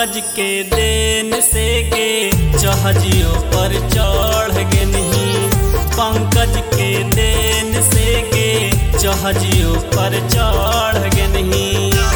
पंकज के देन से गे जहाजियों पर चढ़ गे नहीं। पंकज के देन से गे जहाजियों पर चढ़ गे नहीं।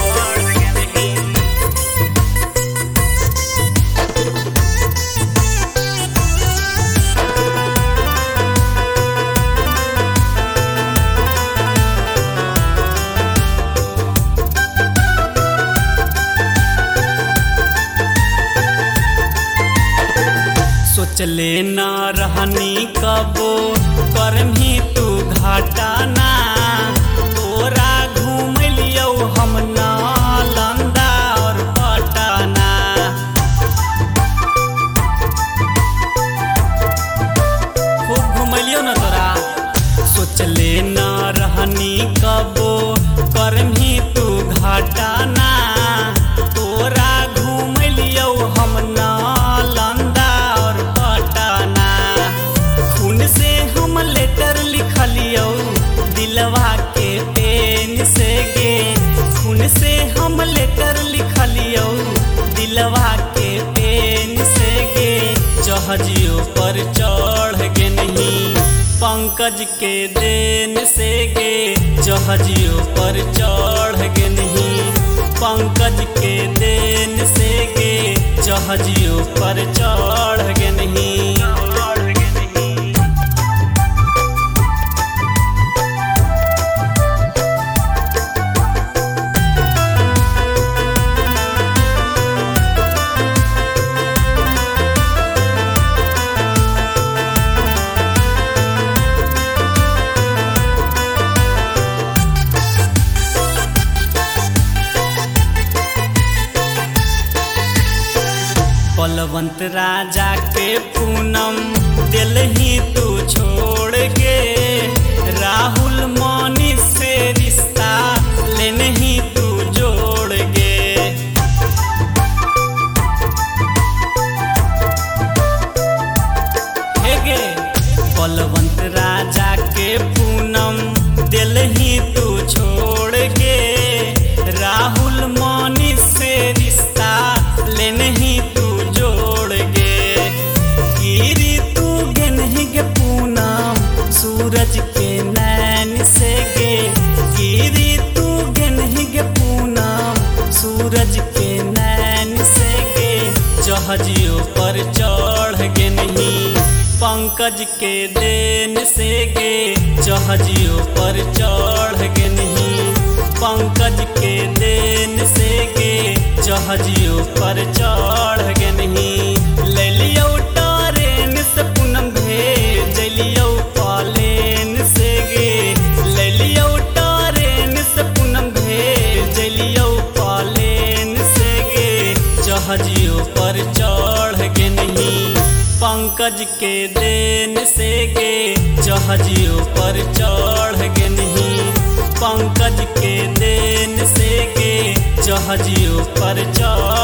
सोचले ना रहनी कबो करमी तू घाटा ना। तोरा घूम लियो हम नालंदा और पटना। खूब घूमलियो ना तोरा। सोचले ना रहनी कबो करमी तू घाटा ना। तोरा घूम लियो हम नालंदा से हम लेटर लिखलियो दिलवा के पेन से गे। खून से हम लेटर लिखलियो दिलवा के पेन से गे जहाजियों पर चढ़ गे नहीं। पंकज के देन से गे जहाजियों पर चढ़ गे नहीं। पंकज के देन से गे जहाजियों पर चढ़ गे नहीं। बलवंत राजा के पूनम दिल ही तू छोड़ के। राहुल मनीष से रिश्ता लेने ही तू जोड़ गे। हे गे बलवंत राजा के पूनम दिल ही तू छोड़ के। राहुल मनीष से रिश्ता लेने ही तू जोड़ गे। गिरी तू गे नहीं गे पूनम सूरज के नैन से गे। गिरी तू गे नहीं गे पूनम सूरज के नैन से गे जहाजियों पर चढ़ गे नहीं। पंकज के देन से गे जहाजियों पर चढ़ गे नहीं। पंकज के देन से गे जहाजियों पर चढ़ गे नहीं। ले लियो ट्रेन से पूनम भेज लियो प्लेन से गे। ले लियो ट्रेन से पूनम भेज लियो प्लेन से गे जहाजियों पर चढ़ गे नहीं। पंकज के देन से गे जहाजियों पर चढ़ गे नहीं। पंकज के देन से गे जहाजियों पर चढ़